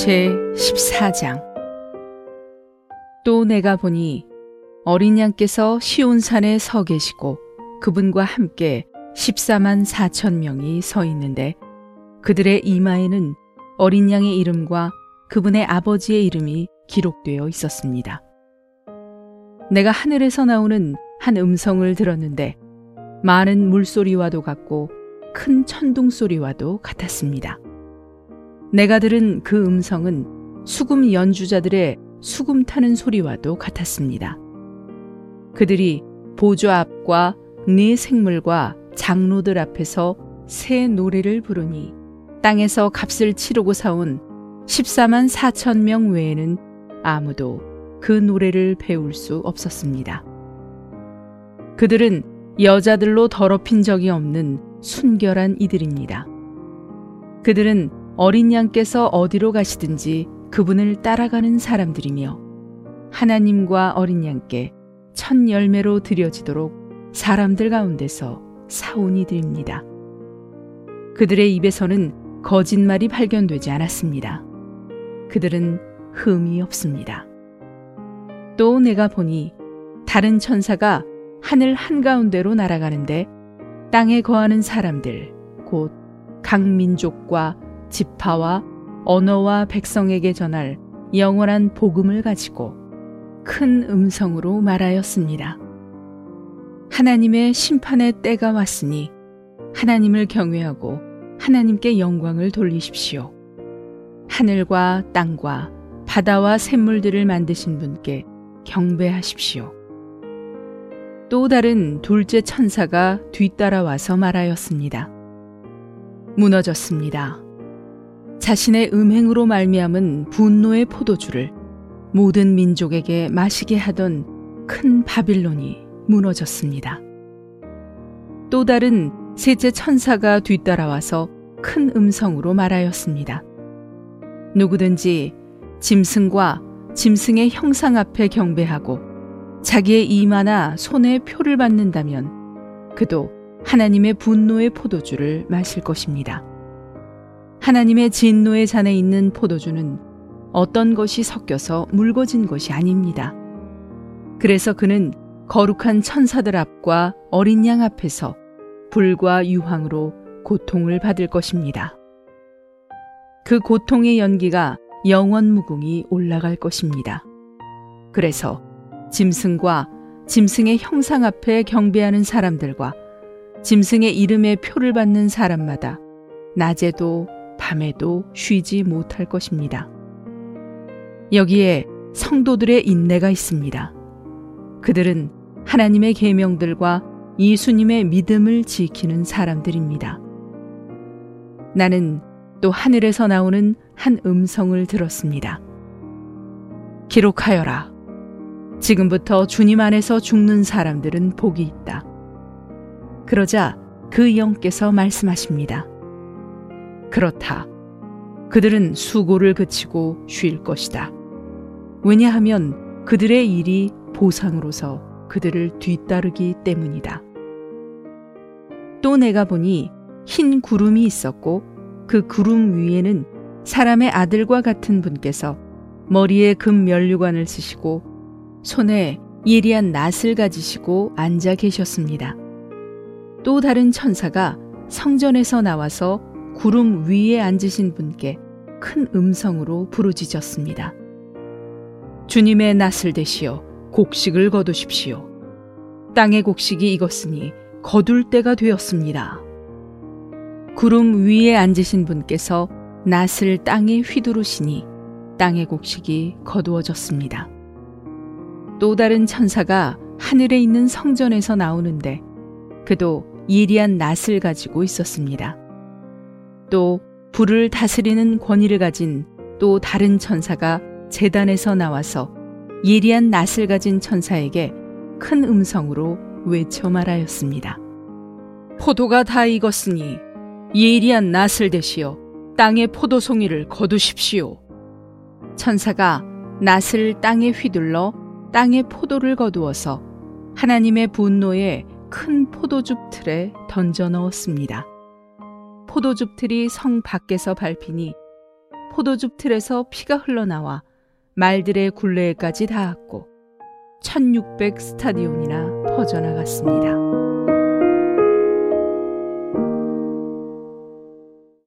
제14장. 또 내가 보니 어린 양께서 시온산에 서 계시고 그분과 함께 14만 4천 명이 서 있는데 그들의 이마에는 어린 양의 이름과 그분의 아버지의 이름이 기록되어 있었습니다. 내가 하늘에서 나오는 한 음성을 들었는데 많은 물소리와도 같고 큰 천둥 소리와도 같았습니다. 내가 들은 그 음성은 수금 연주자들의 수금 타는 소리와도 같았습니다. 그들이 보좌 앞과 네 생물과 장로들 앞에서 새 노래를 부르니 땅에서 값을 치르고 사온 14만 4천 명 외에는 아무도 그 노래를 배울 수 없었습니다. 그들은 여자들로 더럽힌 적이 없는 순결한 이들입니다. 그들은 어린 양께서 어디로 가시든지 그분을 따라가는 사람들이며 하나님과 어린 양께 첫 열매로 드려지도록 사람들 가운데서 사온 이들입니다. 그들의 입에서는 거짓말이 발견되지 않았습니다. 그들은 흠이 없습니다. 또 내가 보니 다른 천사가 하늘 한가운데로 날아가는데 땅에 거하는 사람들 곧 각 민족과 지파와 언어와 백성에게 전할 영원한 복음을 가지고 큰 음성으로 말하였습니다. 하나님의 심판의 때가 왔으니 하나님을 경외하고 하나님께 영광을 돌리십시오. 하늘과 땅과 바다와 샘물들을 만드신 분께 경배하십시오. 또 다른 둘째 천사가 뒤따라와서 말하였습니다. 무너졌습니다. 자신의 음행으로 말미암은 분노의 포도주를 모든 민족에게 마시게 하던 큰 바빌론이 무너졌습니다. 또 다른 셋째 천사가 뒤따라와서 큰 음성으로 말하였습니다. 누구든지 짐승과 짐승의 형상 앞에 경배하고 자기의 이마나 손에 표를 받는다면 그도 하나님의 분노의 포도주를 마실 것입니다. 하나님의 진노의 잔에 있는 포도주는 어떤 것이 섞여서 묽어진 것이 아닙니다. 그래서 그는 거룩한 천사들 앞과 어린 양 앞에서 불과 유황으로 고통을 받을 것입니다. 그 고통의 연기가 영원 무궁히 올라갈 것입니다. 그래서 짐승과 짐승의 형상 앞에 경배하는 사람들과 짐승의 이름의 표를 받는 사람마다 낮에도 밤에도 쉬지 못할 것입니다. 여기에 성도들의 인내가 있습니다. 그들은 하나님의 계명들과 예수님의 믿음을 지키는 사람들입니다. 나는 또 하늘에서 나오는 한 음성을 들었습니다. 기록하여라. 지금부터 주님 안에서 죽는 사람들은 복이 있다. 그러자 그 영께서 말씀하십니다. 그렇다. 그들은 수고를 그치고 쉴 것이다. 왜냐하면 그들의 일이 보상으로서 그들을 뒤따르기 때문이다. 또 내가 보니 흰 구름이 있었고 그 구름 위에는 사람의 아들과 같은 분께서 머리에 금 면류관을 쓰시고 손에 예리한 낫을 가지시고 앉아 계셨습니다. 또 다른 천사가 성전에서 나와서 구름 위에 앉으신 분께 큰 음성으로 부르짖었습니다. 주님의 낫을 대시어 곡식을 거두십시오. 땅의 곡식이 익었으니 거둘 때가 되었습니다. 구름 위에 앉으신 분께서 낫을 땅에 휘두르시니 땅의 곡식이 거두어졌습니다. 또 다른 천사가 하늘에 있는 성전에서 나오는데 그도 예리한 낫을 가지고 있었습니다. 또 불을 다스리는 권위를 가진 또 다른 천사가 제단에서 나와서 예리한 낫을 가진 천사에게 큰 음성으로 외쳐 말하였습니다. 포도가 다 익었으니 예리한 낫을 대시어 땅의 포도송이를 거두십시오. 천사가 낫을 땅에 휘둘러 땅의 포도를 거두어서 하나님의 분노의 큰 포도즙 틀에 던져 넣었습니다. 포도즙 틀이 성 밖에서 밟히니 포도즙 틀에서 피가 흘러나와 말들의 굴레에까지 닿았고 1600 스타디온이나 퍼져나갔습니다.